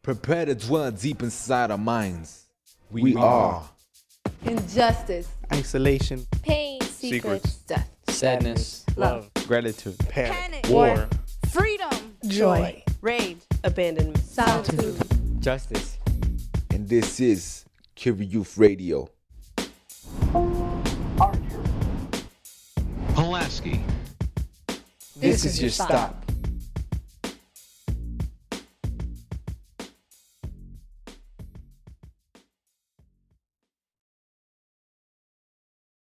Prepare to dwell deep inside our minds. We are injustice, isolation, pain, secrets, death, sadness, love, gratitude, panic, war, freedom, joy, rage, abandonment, solitude, justice. And this is Curie Youth Radio. Pulaski. This is your stop.